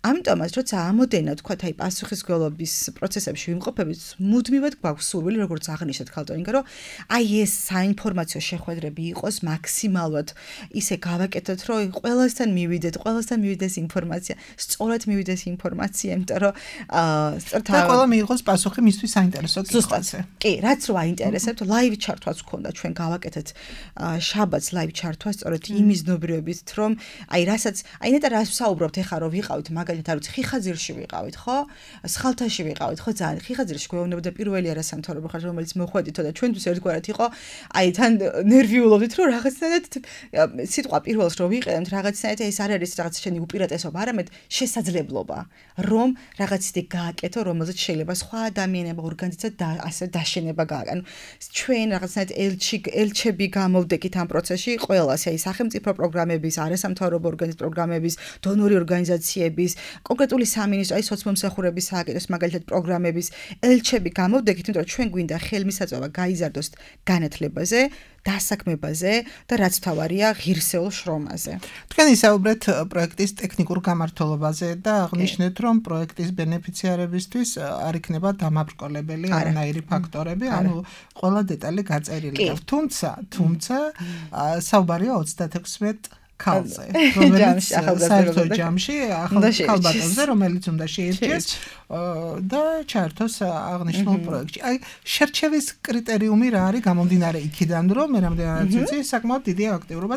Speaker 4: ამიტომაც როცა ამოდენა თქვა აი პასუხისმგებლობის პროცესებში ვიმყოფებით, მუდმივად გვაქვს სურვილი, როგორც აღნიშნეთ ქალტონინგა, რომ აი ეს საინფორმაციო შეხვედრები იყოს მაქსიმალურად ისე გავაკეთოთ, რომ ყველასთან მივიდეთ, ყველასთან მივიდეს ინფორმაცია, სწორად მივიდეს ინფორმაცია, იმიტომ რომ სწორად
Speaker 3: და ყველა მიიღოს პასუხი მისთვის საინტერესო კითხვაზე.
Speaker 4: კი, რაც რო აინტერესებთ, ლაივ ჩართვაც გქონდა, ჩვენ გავაკეთეთ შაბათს ლაივ ჩართვა, სწორედ იმის ნობრიობით, რომ აი რასაც, აი ნეტა რას ვსაუბრობთ ეხლა რომ ვიყავით, მაგალითად არ ვიცი, ხიხაძირში ვიყავით, ხო? სხალთაში ვიყავით, ხო, ძალიან ხიხაძირში გვეუბნებოდა პირველი არასამთავრობო ხალხი, რომელიც მოხვედითო და ჩვენთვის ერთგვარად იყო, აი თან ნერვიულობდით, რომ რაღაცნაირად სიტყვა პირველს რო ვიყენებთ, რაღაცნაირად ეს არ არის რაღაც შენი უპირატესობა, არამედ შესაძლებლობა, რომ რაღაც ისე გააკეთო, რომელზეც შეიძლება სხვა ადამიანებმა ორგანიზაცია და ასე დაშენება გააკეთონ. ჩვენ რაღაცნაირად ელჩი ელჩები გამოვდეკით ამ პროცესში ყველას, აი სახელმწიფო პროგრამების, არასამთავრობო ორგანიზაციების პროგრამების, დონორი ორგანიზაციების, კონკრეტული სამინისტრო, აი სოციმომსახურების სააგენტოს მაგალითად პროგრამების ელჩები გამოვდეკით, იმიტომ რომ ჩვენ გვინდა ხელმისაწვდომა გაიზარდოს განათლებაზე, დასაქმებაზე და რაც თავარია ღირსეულ შრომაზე.
Speaker 3: თქვენ ისაუბრეთ პროექტის ტექნიკურ გამართულობაზე და აღნიშნეთ, რომ პროექტის ბენეფიციარებისთვის არ იქნება დამაბრკოლებელი არანაირი ფაქტორები, ანუ ყველა დეტალი გაწერილი. თუმცა, თუმცა საუბარია ოცდაექვსმეტ ქალზე, რომელიც საერთო ჯამში ახალ ქალბატონზე, რომელიც უნდა შეირჩეს და ჩართოს აღნიშნულ პროექტში. აი, შერჩევის კრიტერიუმი რა არის გამომდინარე იქიდან, რომ მე რამდენადაც ვიცი, საკმაოდ დიდი აქტიურობა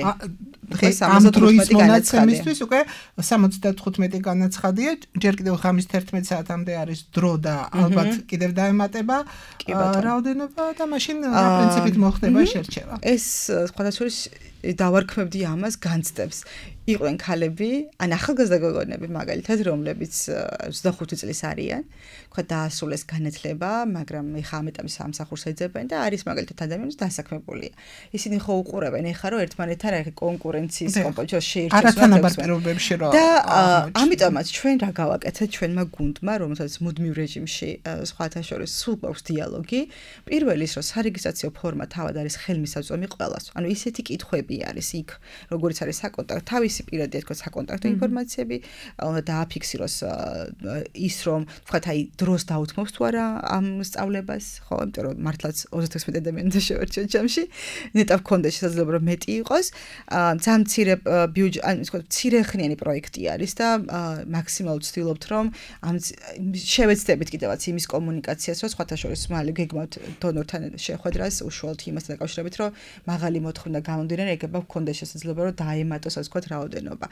Speaker 3: ამ დროის მონაცემისთვის უკვე სამოცდათხუთმეტი განაცხადია, ჯერ კიდევ ხამის თერთმეტ საათამდე არის დრო და ალბათ კიდევ დაემატება რაოდენობა და მაშინ რა პრინციპით მოხდება შერჩევა.
Speaker 4: ეს სხვადასხვა დავარქმევდი ამას განცდებს. იყვნენ ქალები, ან ახალგაზრდა გოგონები მაგალითად, რომლებიც ოცდახუთი წლის არიან, თქვა დაასრულეს განათლება, მაგრამ ეხა ამ ეტაპის სამსახურს ეძებენ და არის მაგალითად ადამიანის დასაქმებულია. ისინი ხო უყურებენ ეხა რომ ერთმანეთთან რა კონკურენციის კომპეტიციას შეირჩეს
Speaker 3: არათანაბარ პირობებში რომ
Speaker 4: და ამიტომაც ჩვენ რა გავაკეთეთ ჩვენმა გუნდმა, რომელსაც მუდმივ რეჟიმში სხვათა შორის სულ გვაქვს დიალოგი, პირველი ის რომ სარეგისტრაციო ფორმა თავად არის ხელმისაწვდომი ყველას. ანუ ისეთი კითხვები არის იქ, როგორც არის საკონტაქტო თავის პირადი თქო საკონტაქტო ინფორმაციები, უნდა დააფიქსიროს ის რომ თქვათ აი დროს დაუთმობს თუ არა ამ სწავლებას, ხო, იმიტომ რომ მართლაც ოცდაექვსმეტ ადამიანს შევერჩიოთ ჯამში, ნეტა გქონდა შესაძლებლობა რომ მეტი იყოს, ძალიან მცირე ბიუჯეტი, ანუ თქო მცირეხნიანი პროექტი არის და მაქსიმალურად ვცდილობთ რომ ამ შევეცდებით კიდევაც იმის კომუნიკაციას, რომ სხვათა შორის მალე გეგმავთ დონორთან შეხვედრას უშუალოდ იმასთან დაკავშირებით, რომ მაღალი მოთხოვნა გამომდინარე ეგება გქონდა შესაძლებლობა რომ დაემატოს ასე ვთქვათ რაოდენობა.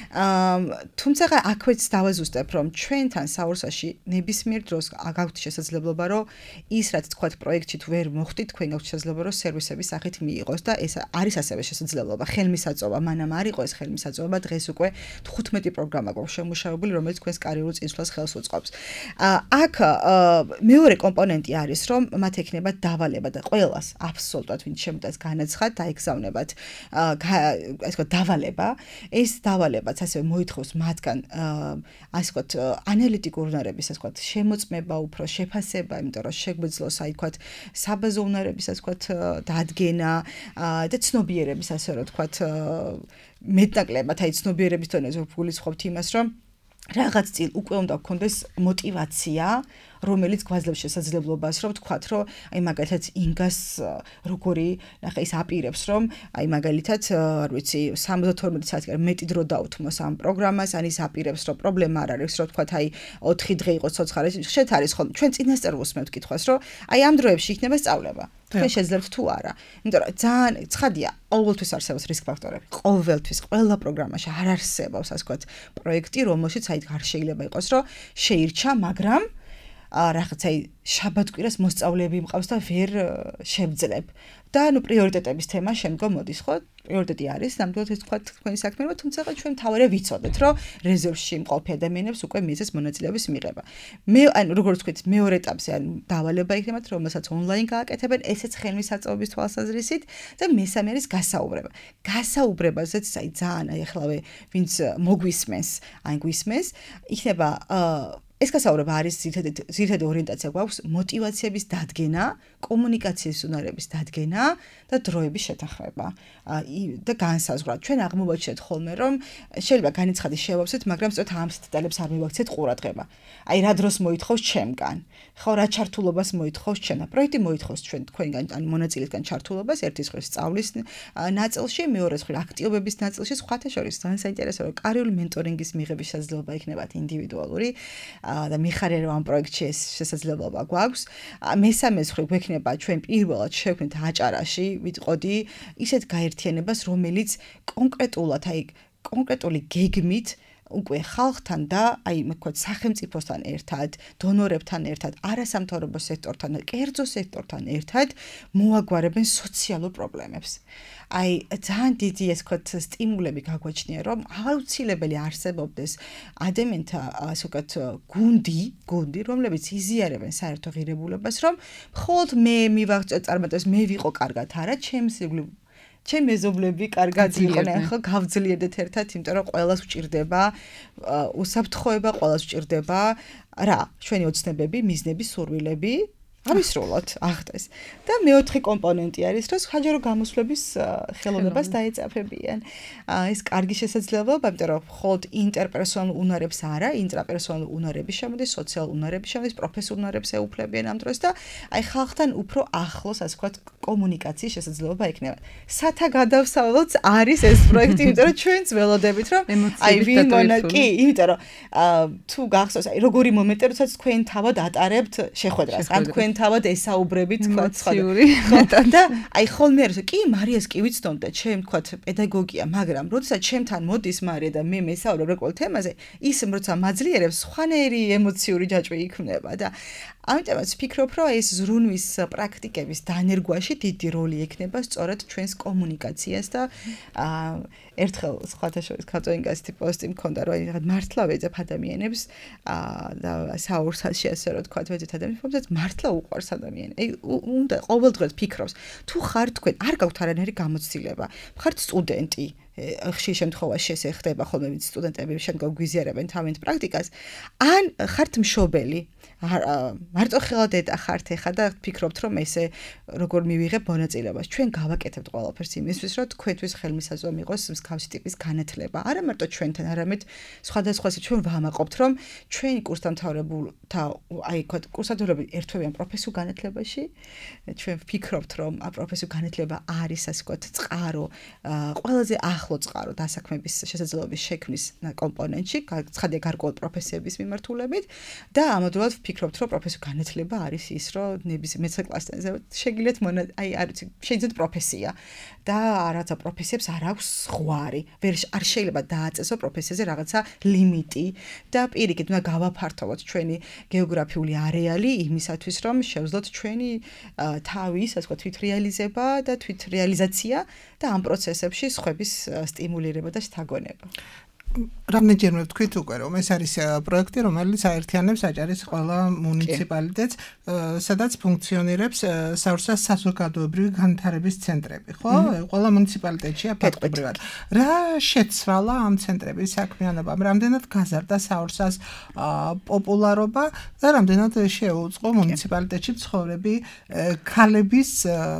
Speaker 4: თუმცა აქვეც დავაზუსტებ, რომ ჩვენთან საურსაში ნებისმიერ დროს გაგვთ შესაძლებლობა, რომ ის რაც თქვათ პროექტში თუ ვერ მოხდით, თქვენ გაგვთ შესაძლებლობა, რომ სერვისების სახით მიიღოს და ეს არის ასევე შესაძლებლობა. ხელმისაწვდომა, მანამ არ იყო ეს ხელმისაწვდომა, დღეს უკვე თხუთმეტი პროგრამა გვაქვს შემუშავებული, რომელიც თქვენს კარიერულ წინსვლას ხელს უწყობს. აქ მეორე კომპონენტი არის, რომ მათ ექნება დავალება და ყველას აბსოლუტურად ვინც შემდგას განაცხად, დაეგზავნებათ ასე ვთქვათ დავალება. ეს დავალებაც ასევე მოითხოვს მათგან ასე ვთქვათ ანალიტიკურ უნარების ასე ვთქვათ შემოწმება, უფრო შეფასება, იმიტომ რომ შეგვეძლოს აი ვთქვათ საბაზო უნარების ასე ვთქვათ დადგენა და ცნობიერების ასე რომ ვთქვათ მეტნაკლებად აი ცნობიერების დონეზე ვგულისხმობთ იმას, რომ რაღაც წილ უკვე უნდა გქონდეს мотиваცია, რომელიც გვაძლევს შესაძლებლობას, რომ ვთქვათ, რომ აი მაგალითად ინგას როგორი ნახე ის აპირებს, რომ აი მაგალითად, არ ვიცი, სამოცდათორმეტი საათი მეტი დრო დაუთმოს ამ პროგრამას, ან ის აპირებს, რომ პრობლემა არ არის, რომ ვთქვათ, აი ოთხი დღე იყოს ცოცხალი, შეთ არის ხოლმე. ჩვენ წინასწარ ვუსმევთ კითხვას, რომ აი ამ დროებში იქნება სწავლება. თქვენ შეძლებთ თუ არა. იმიტომ რომ ძალიან ცხადია, ყოველთვის არსებობს რისკ ფაქტორები. ყოველთვის, ყველა პროგრამაში არ არსებობს, ასე ვთქვათ, პროექტი, რომელშიც აი არ შეიძლება იყოს, რომ შეირჩა, მაგრამ რაღაცა შაბათ-კვირას მოსწავლეები მყავს და ვერ შევძლებ. და ნუ პრიორიტეტების თემა შემდგომ მოდის, ხო? პრიორიტეტი არის, ნამდვილად ეს თქვა თქვენი საქმე, თუმცა ჩვენ თავარია ვიცოდეთ, რომ რეზერვში მყოფი ადამიანებს უკვე მიეცეს მონაწილეობის მიღება. მე ანუ როგორც ვთქვით, მეორე ეტაპზე ან დავალება იქნებათ, რომელსაც ონლაინ გააკეთებენ, ესეც ხელმისაწვდომის თვალსაზრისით და მესამე არის გასაუბრება. გასაუბრებაზეც აი ძალიან აი ახლავე ვინც მოგვისმენს, აი გვისმენს, იქნება ეს გასაუბრება არის ძირითადი ორიენტაცია გვაქვს მოტივაციების დადგენა, კომუნიკაციის უნარების დადგენა და დროების შეთანხმება და განსაზღვრა. ჩვენ აღმოვაჩინეთ ხოლმე, რომ შეიძლება განიცხადის შევავსეთ, მაგრამ სწორედ ამ დეტალებს არ მივაქცეთ ყურადღება. აი რა დროს მოითხოვს ჩემგან, ხო რა ჩართულობას მოითხოვს ჩემთან. პროექტი მოითხოვს ჩვენ თქვენგან ან მონაწილისგან ჩართულობას, ერთის მხრივ სწავლის ნაწილში, მეორეს მხრივ აქტიობების ნაწილში, სხვათა შორის ძალიან საინტერესოა, რომ კარიული მენტორინგის მიღების შესაძლებლობა იქნებათ ინდივიდუალური და მიხარია რომ ამ პროექტში ეს შესაძლებლობა გვაქვს. მესამე მხრივ გვექნება ჩვენ პირველად შევქმნით აჭარაში, ვიტყოდი ისეთ გაერთიანებას, რომელიც კონკრეტულად, აი კონკრეტული გეგმით უკვე ხალხთან და აი მე ვქოთ სახელმწიფოსთან ერთად, დონორებთან ერთად, არასამთავრობო სექტორთან და კერძო სექტორთან ერთად მოაგვარებენ სოციალურ პრობლემებს. აი ძალიან დიდი ეს ვქოთ სტიმულები გაგვაჩნია, რომ აუცილებელი არსებობდეს ადამიანთა ასე ვქოთ გუნდი, გუნდი, რომლებიც იზიარებენ საერთო ღირებულებას, რომ მხოლოდ მე მივაღწევ წარმატებას, მე ვიყო კარგად, არა, ჩემს ჩემი მეზობლები კარგად იყვნენ, ხო, გავძლიერდეთ ერთად, იმიტომ რომ ყველას ვჭირდება უსაფრთხოება, ყველას ვჭირდება რა, ჩვენი ოცნებები, მიზნები, სურვილები ავისრულოთ, ახდეს. და მეოთხე კომპონენტი არის, რომ საჯარო გამოსვლების ხელოვნებას დაეწაფებიან. ეს კარგი შესაძლებლობა, იმიტომ რომ მხოლოდ ინტერპერსონალურ უნარებს არა, ინტრაპერსონალურ უნარების შემოდის, სოციალურ უნარების შემოდის, პროფესიულ უნარებს ეუფლებიან ამ დროს და აი ხალხთან უფრო ახლოს, ასე ვქვათ, კომუნიკაციის შესაძლებლობა ექნება. სათა გადავსავლოთ არის ეს პროექტი, იმიტომ რომ ჩვენც ველოდებით, რომ აი ვინ მონა კი, იმიტომ რომ თუ გახსოვს, აი როგორი მომენტი, როდესაც თქვენ თავად ატარებთ შეხვედრას, ან თქვენ თავად ესაუბრებით თქვა სხვა და აი ხოლმე არის კი მარიას კი ვიცნობ და ჩემ თქვა პედაგოგია მაგრამ როდესაც ჩემთან მოდის მარია და მე მესაუბრებ რეკულ თემაზე ის როცა მაძლიერებს სხვანაირი ემოციური ჯაჭვი იქმნება და ამიტომაც ვფიქრობ რომ ეს ზრუნვის პრაქტიკების დანერგვაში დიდი როლი ექნება სწორედ ჩვენს კომუნიკაციას და ერთხელ სხვათა შორის ქართველინგასი პოსტი მქონდა რომ რაღაც მართლა ვეძებ ადამიანებს და საურსაში ასე რომ თქვა ვეძებ ადამიანებს რომელსაც მართლა უყვარს ადამიანი აი უნდა ყოველდღეს ფიქრობს თუ ხარ თქვენ არ გაქვთ არანაირი გამოცდილება ხართ სტუდენტი ხშირ შემთხვევაში ესე ხდება ხოლმე ვინც სტუდენტები შემდგომ გვიზიარებენ თავიანთ პრაქტიკას ან ხართ მშობელი მარტო ხელად ეტახართ ეხა და ფიქრობთ რომ ესე როგორ მივიღებ მონაწილეობას ჩვენ გავაკეთებთ ყველაფერს იმისთვის რომ თქვენთვის ხელმისაწვდომი იყოს მსგავსი ტიპის განათლება არა მარტო ჩვენთან არამედ სხვადასხვაზე ჩვენ ვამაყობთ რომ ჩვენი კურსდამთავრებულთა აი ვქოთ კურსდამთავრებულები ერთვებიან პროფესიულ განათლებაში ჩვენ ვფიქრობთ რომ პროფესიულ განათლება არის ასე ვქოთ წყარო ყველაზე ახლო წყარო დასაქმების შესაძლებლობის შექმნის კომპონენტში ცხადია გარკვეულ პროფესიების მიმართულებით და ამავდროულად ვფიქრობთ რომ პროფესიულ განათლება არის ის რომ ნებისმიერ მეცხრე-კლასზე შეგიძლიათ აი არ ვიცი შეიძლება პროფესია და რაღაცა პროფესიებს არ აქვს ზღვარი ვერ არ შეიძლება დააწესო პროფესიაზე რაღაცა ლიმიტი და პირიქით უნდა გავაფართოვოთ ჩვენი გეოგრაფიული არეალი იმისათვის რომ შევძლოთ ჩვენი თავის ასე ვთქვათ თვითრეალიზება და თვითრეალიზაცია და ამ პროცესებში სხვების სტიმულირება და შთაგონება
Speaker 3: რამდენჯერმე ვთქვით უკვე რომ ეს არის პროექტი რომელიც აერთიანებს აჭარის ყველა მუნიციპალიტეტს სადაც ფუნქციონირებს საურსას საზოგადოებრივი განვითარების ცენტრები ხო ყველა მუნიციპალიტეტშია ფაქტობრივად რა შეცვალა ამ ცენტრების საქმიანობამ რამდენად გაზარდა საურსას პოპულარობა და რამდენად შეუწყო მუნიციპალიტეტში მცხოვრები ქალების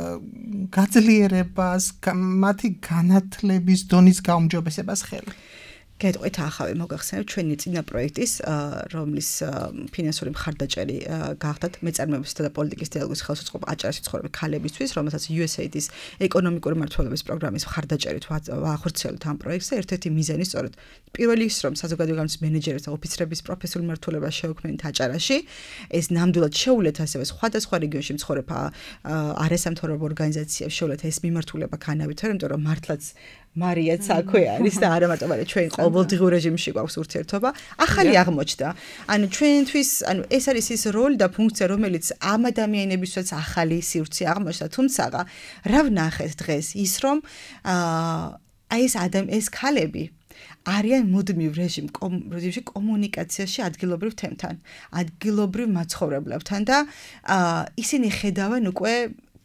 Speaker 3: გაძლიერებას მათი განათლების დონის გაუმჯობესებას ხელი
Speaker 4: გეტყვით ახავე მოგახსენებთ ჩვენი წინა პროექტის რომლის ფინანსური მხარდაჭერი გახდათ მეწარმეებისა და პოლიტიკის დიალოგის ხელშეწყობა აჭარაში ცხოვრები ქალებისთვის რომელსაც იუ ეს ეი-ის ეკონომიკური მართლობის პროგრამის მხარდაჭერით ვახორციელებთ ამ პროექტს და ერთ-ერთი მიზანი სწორედ პირველი ის რომ საზოგადოებრივი განათლების მენეჯერებს და ოფიცრების პროფესიულ მმართველობას შევქმნით აჭარაში ეს ნამდვილად შეუვლეთ ასევე სხვადასხვა რეგიონში მცხოვრებ არასამთავრობო ორგანიზაციებს შეუვლეთ ეს მიმართულება განავითარო იმიტომ რომ მართლაც მარიაც აქვე არის და არა მარტო მაგრამ ჩვენ ყოველდღიურ რეჟიმში გვაქვს ურთიერთობა ახალი აღმოჩნდა ანუ ჩვენთვის ანუ ეს არის ის როლი და ფუნქცია რომელიც ამ ადამიანებისაც ახალი სივრცე აღმოჩნდა თუმცა რა ვნახეთ დღეს ის რომ აი ეს ადამ ეს ქალები არიან მუდმივ რეჟიმ რეჟიმში კომუნიკაციაში ადგილობრივ თემთან ადგილობრივ მაცხოვრებლებთან და ისინი ხედავენ უკვე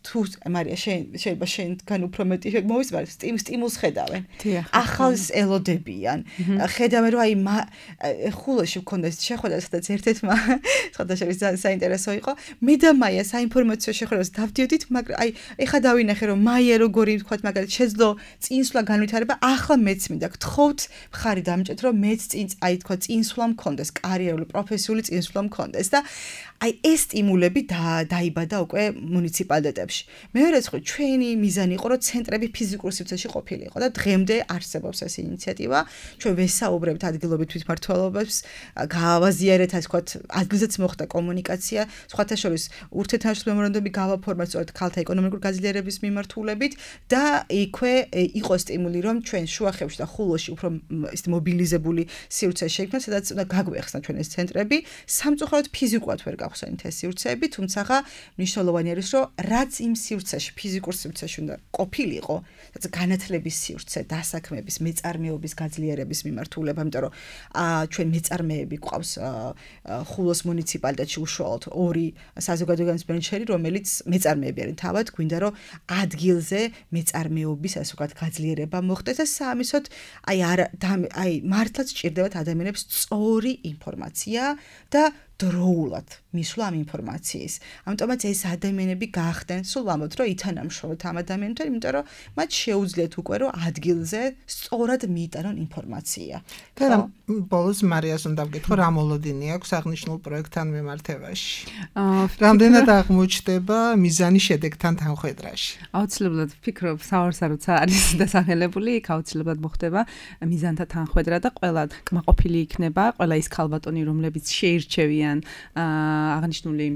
Speaker 4: თუ მარია შენ შეიძლება შენგან უფრო მეტი მოვისმარ სტიმულს ხედავენ. ახალს ელოდებიან. ხედავენ რომ აი ხულოში მქონდეს შეხვედრა სადაც ერთ-ერთმა სხვადასხვა საინტერესო იყო. მე და მაია საინფორმაციო შეხვედრას დავდიოდით, მაგრამ აი ეხა დავინახე რომ მაია როგორი თქვათ მაგალითად შეძლო წინსვლა განვითარება, ახლა მეც მინდა გთხოვთ მხარი დამჭეთ რომ მეც წინ აი თქვა წინსვლა მქონდეს, კარიერული პროფესიული წინსვლა მქონდეს და აი ეს სტიმულები დაიბადა უკვე მუნიციპალიტეტებში. მეორე ხო ჩვენი მიზანი იყო რომ ცენტრები ფიზიკურ სივრცეში ყოფილიყო და დღემდე არსებობს ეს ინიციატივა. ჩვენ ვესაუბრებთ ადგილობით თვითმმართველობებს, გავაზიარეთ ასე ვთქვათ, ადგილზეც მოხდა კომუნიკაცია, სხვათა შორის ურთიერთთანხმობის მემორანდუმი გავაფორმეთ სწორედ ქალთა ეკონომიკური გაძლიერების მიმართულებით და იქვე იყო სტიმული რომ ჩვენ შუახევში და ხულოში უფრო ის მობილიზებული სივრცე შეიქმნა, სადაც უნდა გაგვეხსნა ჩვენ ეს ცენტრები, სამწუხაროდ ფიზიკურად ვერ გავხსენით ეს სივრცეები, თუმცა მნიშვნელოვანი არის რომ რაც იმ სივრცეში, ფიზიკურ სივრცეში უნდა ყოფილიყო, რაც განათლების სივრცე, დასაქმების, მეწარმეობის გაძლიერების მიმართულება, იმიტომ რომ ჩვენ მეწარმეები გვყავს ხულოს მუნიციპალიტეტში უშუალოდ ორი საზოგადოებრივი მენეჯერი, რომელიც მეწარმეები არიან თავად, გვინდა რომ ადგილზე მეწარმეობის ასე ვთქვათ გაძლიერება მოხდეს და სამისოთ აი აი მართლაც სჭირდებათ ადამიანებს სწორი ინფორმაცია და დროულად მისვლა ამ ინფორმაციის. ამიტომაც ეს ადამიანები გახდნენ, სულ ვამბობთ, რომ ითანამშრომლოთ ამ ადამიანებთან, იმიტომ რომ მათ შეუძლიათ უკვე რომ ადგილზე სწორად მიიტანონ ინფორმაცია.
Speaker 3: და ბოლოს მარიას უნდა ვკითხო, რა მოლოდინი აქვს აღნიშნულ პროექტთან მიმართებაში? რამდენად აღმოჩნდება მიზანი შედეგთან თანხვედრაში?
Speaker 5: აუცილებლად ვფიქრობ, საორსა როცა არის დასახელებული, იქ აუცილებლად მოხდება მიზანთა თანხვედრა და ყველა კმაყოფილი იქნება, ყველა ის ქალბატონი, რომლებიც შეირჩევიან აღნიშნული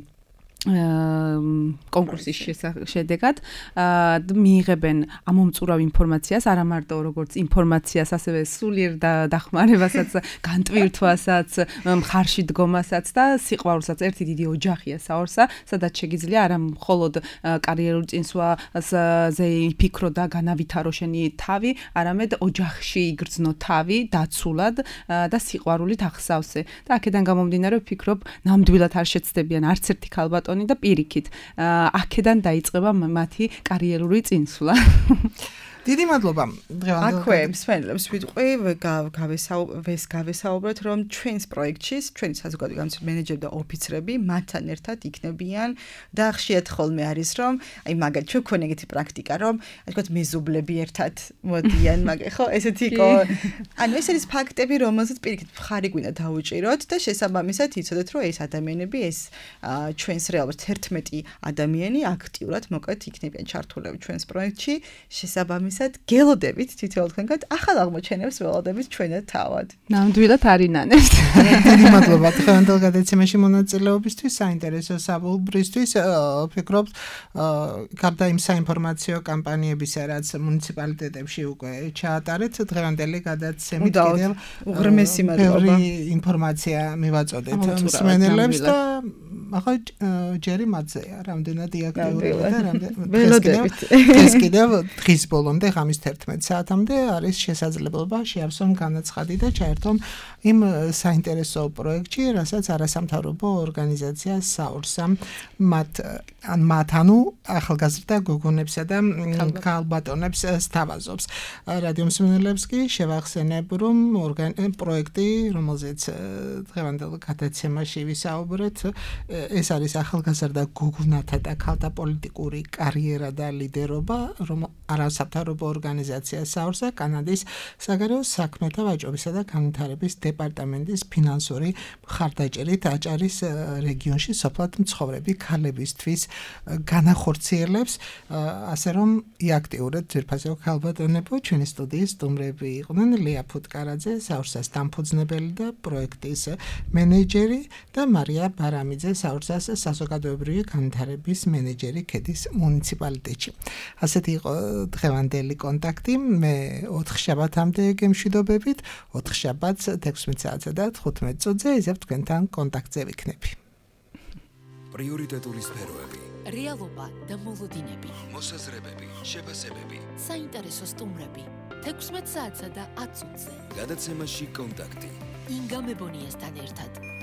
Speaker 5: კონკურსის შედეგად მიიღებენ ამომწურავ ინფორმაციას, არა მარტო როგორც ინფორმაციას, ასევე სულიერ დახმარებასაც, განტვირთვასაც, მხარში დგომასაც და სიყვარულსაც. ერთი დიდი ოჯახია საორსა, სადაც შეგიძლია არა მხოლოდ კარიერული წინსვლაზე იფიქრო და განავითარო შენი თავი, არამედ ოჯახში იგრძნო თავი დაცულად და სიყვარულით ახსავსე. და აქედან გამომდინარე ვფიქრობ, ნამდვილად არ შეცდებიან არც ერთი ქალბატონი და პირიქით აქედან დაიწყება მათი კარიერული წინსვლა.
Speaker 3: დიდი მადლობა.
Speaker 4: აქვე მსმენელებს ვიტყვი, გავესაუბროთ, რომ ჩვენს პროექტში, ჩვენი საზოგადოებრივი განათლების მენეჯერი და ოფიცრები მათთან ერთად იქნებიან და ხშირად ხოლმე არის, რომ აი მაგალითად ჩვენ გვქონია ეგეთი პრაქტიკა, რომ ასე ვთქვათ, მეზობლები ერთად მოდიან, მაგ ხო, ესეთი იყო. ანუ ეს არის ფაქტები, რომელსაც პირიქით მხარი გვინდა დავუჭიროთ და შესაბამისად იცოდეთ, რომ ეს ადამიანები, ეს ჩვენს რეალურად ერთმეტი ადამიანი აქტიურად მოკლედ იქნებიან ჩართულები ჩვენს პროექტში, შესაბამისად გელოდებით თითოეულ თქვენგან ახალ აღმოჩენებს ველოდებით ჩვენად თავად.
Speaker 5: ნამდვილად არინანებთ.
Speaker 3: დიდი მადლობა დღევანდელ გადაცემაში მონაწილეობისთვის, საინტერესო საბუბრისთვის. ვფიქრობთ, გარდა იმ საინფორმაციო კამპანიებისა, რაც მუნიციპალიტეტებში უკვე ჩაატარეთ, დღევანდელი გადაცემით კიდევ
Speaker 4: უღრმესი მადლობა.
Speaker 3: ინფორმაცია მივაწოდეთ მსმენელებს და ახლა ჯერი მათზეა, რამდენად იაქტიურება და რამდენად ეს კიდევ დღის ბოლომდე ღამის თერთმეტ საათამდე არის შესაძლებლობა შეავსონ განაცხადი და ჩაერთონ იმ საინტერესო პროექტში, რასაც არასამთავრობო ორგანიზაცია საორსა მათ ან მათ ანუ ახალგაზრდა გოგონებსა და ქალბატონებს სთავაზობს. რადიო მსმენელებს კი შევახსენებ, რომ პროექტი, რომელზეც დღევანდელ გადაცემაში ვისაუბრეთ, ეს არის ახალგაზრდა გოგონათა და ქალთა პოლიტიკური კარიერა და ლიდერობა, რომ არასამთავრობო ორგანიზაცია საორსა კანადის საგარეო საქმეთა ვაჭრობისა და განვითარების დეპარტამენტის ფინანსური მხარდაჭერით აჭარის რეგიონში სოფლად მცხოვრები ქალებისთვის განახორციელებს, ასე რომ იაქტიურეთ ძვირფასო ქალბატონებო. ჩვენი სტუდიის სტუმრები იყვნენ ლია ფუტკარაძე, საორსას დამფუძნებელი და პროექტის მენეჯერი და მარია ბარამიძე, საორსას საზოგადოებრივი განვითარების მენეჯერი ქედის მუნიციპალიტეტში. ასეთი იყო დღევანდელი კონტაქტი. მე ოთხ შაბათამდე გემშვიდობებით, ოთხ შაბათს თექვსმეტ საათსა და თხუთმეტ წუთზე იზევ თქვენთან კონტაქტზე ვიქნები.
Speaker 1: პრიორიტეტული სფეროები,
Speaker 2: რეალობა და მოლოდინები,
Speaker 1: მოსაზრებები, შეფასებები,
Speaker 2: საინტერესო სტუმრები, თექვსმეტ საათსა და ათ წუთზე.
Speaker 1: გადაცემაში კონტაქტი.
Speaker 2: ინგა მებონიასთან ერთად.